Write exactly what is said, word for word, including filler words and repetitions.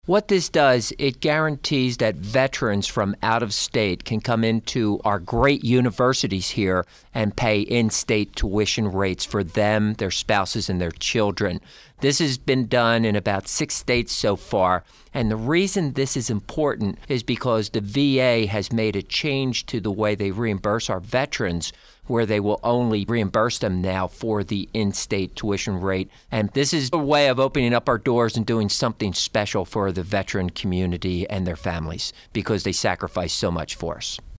What this does, it guarantees that veterans from out of state can come into our great universities here and pay in-state tuition rates for them, their spouses, and their children. This has been done in about six states so far, and the reason this is important is because the V A has made a change to the way they reimburse our veterans, where they will only reimburse them now for the in-state tuition rate. And this is a way of opening up our doors and doing something special for the veteran community and their families because they sacrifice so much for us.